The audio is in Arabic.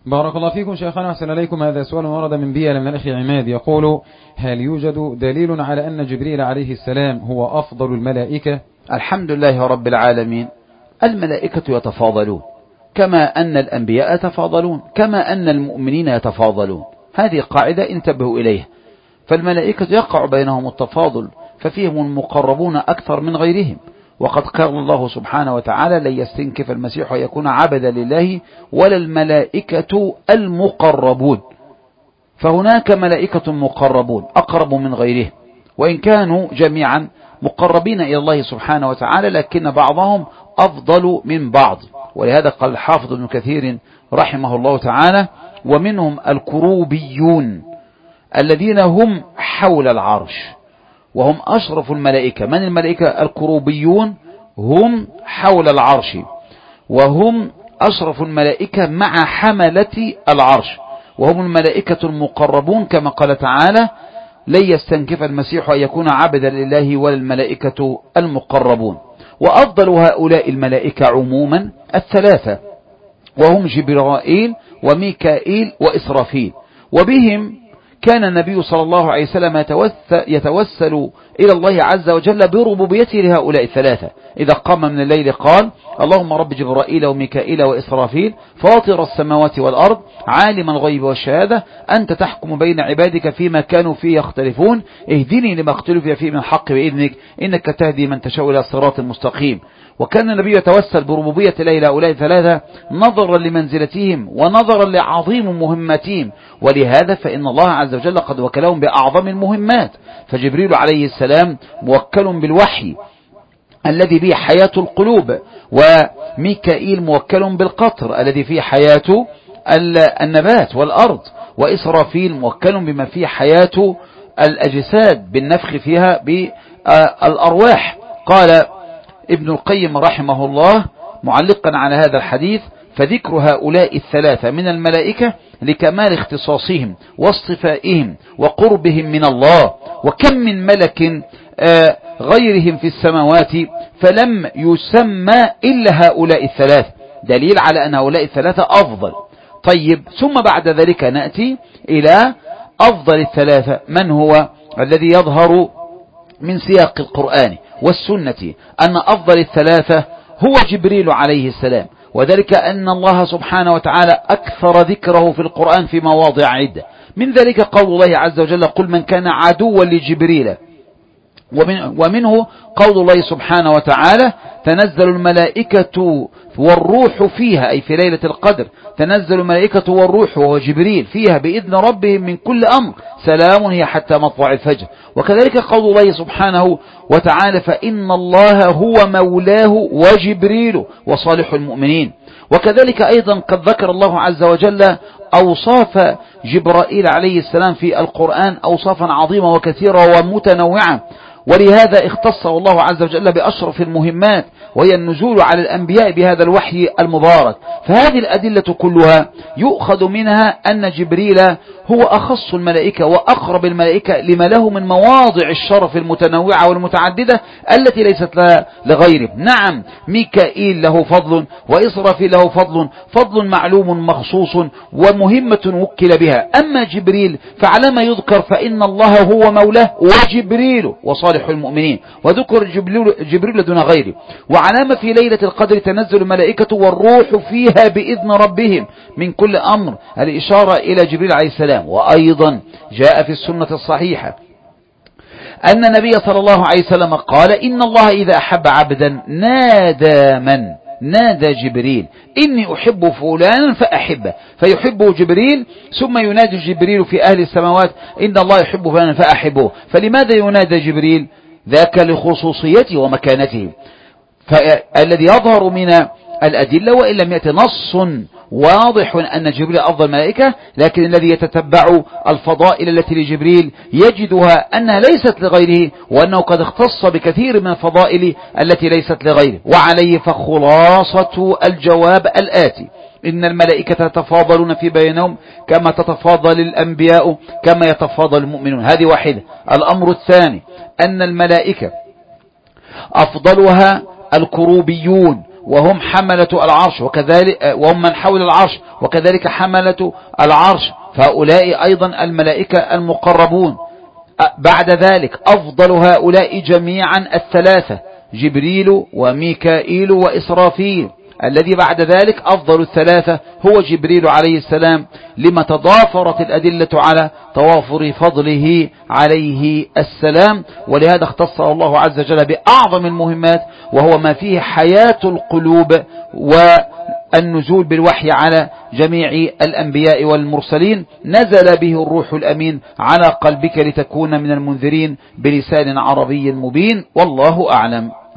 بارك الله فيكم شيخنا، أحسن إليكم. هذا سؤال ورد من بيئة من الأخ عماد، يقول: هل يوجد دليل على أن جبريل عليه السلام هو أفضل الملائكة؟ الحمد لله رب العالمين. الملائكة يتفاضلون كما أن الأنبياء يتفاضلون، كما أن المؤمنين يتفاضلون. هذه قاعدة انتبهوا إليها. فالملائكة يقع بينهم التفاضل، ففيهم المقربون أكثر من غيرهم. وقد قال الله سبحانه وتعالى: لن يستنكف المسيح أن يكون عبدا لله ولا الملائكة المقربون. فهناك ملائكة مقربون أقرب من غيرهم، وإن كانوا جميعا مقربين إلى الله سبحانه وتعالى، لكن بعضهم أفضل من بعض. ولهذا قال الحافظ ابن كثير رحمه الله تعالى: ومنهم الكروبيون الذين هم حول العرش وهم أشرف الملائكة. من الملائكة الكروبيون؟ هم حول العرش وهم أشرف الملائكة مع حملة العرش، وهم الملائكة المقربون كما قال تعالى: لن يستنكف المسيح أن يكون عبدا لله ولا الملائكة المقربون. وأفضل هؤلاء الملائكة عموما الثلاثة، وهم جبرائيل وميكائيل وإسرافيل. وبهم كان النبي صلى الله عليه وسلم يتوسل إلى الله عز وجل بربوبيته لهؤلاء الثلاثة. إذا قام من الليل قال: اللهم رب جبرائيل وميكائيل وإسرافيل فاطر السماوات والأرض عالم الغيب والشهادة أنت تحكم بين عبادك فيما كانوا فيه يختلفون اهدني لما اختلف فيه من الحق بإذنك إنك تهدي من تشاء إلى الصراط المستقيم. وكان النبي يتوسل بربوبية الله لهؤلاء الثلاثة نظرا لمنزلتهم ونظرا لعظيم مهمتهم، ولهذا فإن الله عز وجل قد وكلهم بأعظم المهمات. فجبريل عليه السلام موكل بالوحي الذي به حياة القلوب، وميكائيل موكل بالقطر الذي فيه حياة النبات والأرض، وإسرافيل موكل بما فيه حياة الأجساد بالنفخ فيها بالأرواح. قال ابن القيم رحمه الله معلقا على هذا الحديث: فذكر هؤلاء الثلاثة من الملائكة لكمال اختصاصهم واصطفائهم وقربهم من الله. وكم من ملك غيرهم في السماوات فلم يسمى إلا هؤلاء الثلاث، دليل على أن هؤلاء الثلاثة أفضل. طيب، ثم بعد ذلك نأتي إلى أفضل الثلاثة. من هو الذي يظهر من سياق القرآن والسنة أن أفضل الثلاثة هو جبريل عليه السلام، وذلك أن الله سبحانه وتعالى أكثر ذكره في القرآن في مواضع عدة. من ذلك قول الله عز وجل: قل من كان عدوا لجبريل. ومنه قول الله سبحانه وتعالى: تنزل الملائكة والروح فيها، أي في ليلة القدر تنزل الملائكة والروح وهو جبريل فيها بإذن ربهم من كل أمر سلام هي حتى مطلع الفجر. وكذلك قول الله سبحانه وتعالى: فإن الله هو مولاه وجبريل وصالح المؤمنين. وكذلك أيضا قد ذكر الله عز وجل أوصاف جبرائيل عليه السلام في القرآن أوصافا عظيمة وكثيرة ومتنوعة، ولهذا اختصه الله عز وجل بأشرف المهمات وهي النزول على الأنبياء بهذا الوحي المبارك. فهذه الأدلة كلها يؤخذ منها أن جبريل هو أخص الملائكة وأقرب الملائكة لما له من مواضع الشرف المتنوعة والمتعددة التي ليست لها لغيره. نعم، ميكائيل له فضل وإسرافيل له فضل معلوم مخصوص ومهمة وكل بها. أما جبريل فعلى ما يذكر فإن الله هو مولاه وجبريل وصالح المؤمنين، وذكر جبريل دون غيره. وعلامة في ليلة القدر تنزل الملائكة والروح فيها بإذن ربهم من كل أمر، الإشارة إلى جبريل عليه السلام. وأيضا جاء في السنة الصحيحة أن النبي صلى الله عليه وسلم قال: إن الله إذا أحب عبدا نادى جبريل إني أحب فلانا فأحبه، فيحبه جبريل، ثم ينادي جبريل في أهل السماوات: إن الله يحب فلانا فأحبه. فلماذا ينادى جبريل؟ ذاك لخصوصيته ومكانته. فالذي يظهر من الأدلة وإن لم يأتي نص واضح أن جبريل أفضل الملائكة، لكن الذي يتتبع الفضائل التي لجبريل يجدها أنها ليست لغيره، وأنه قد اختص بكثير من الفضائل التي ليست لغيره. وعليه فخلاصة الجواب الآتي: إن الملائكة يتفاضلون في بينهم كما تتفاضل الأنبياء كما يتفاضل المؤمنون. هذه واحدة. الأمر الثاني أن الملائكة أفضلها الكروبيون، وهم حملة العرش وكذلك وهم من حول العرش وكذلك حملة العرش، فهؤلاء أيضا الملائكة المقربون. بعد ذلك أفضل هؤلاء جميعا الثلاثة جبريل وميكائيل وإسرافيل، الذي بعد ذلك أفضل الثلاثة هو جبريل عليه السلام، لما تضافرت الأدلة على توافر فضله عليه السلام، ولهذا اختص الله عز وجل بأعظم المهمات، وهو ما فيه حياة القلوب والنزول بالوحي على جميع الأنبياء والمرسلين. نزل به الروح الأمين على قلبك لتكون من المنذرين بلسان عربي مبين، والله أعلم.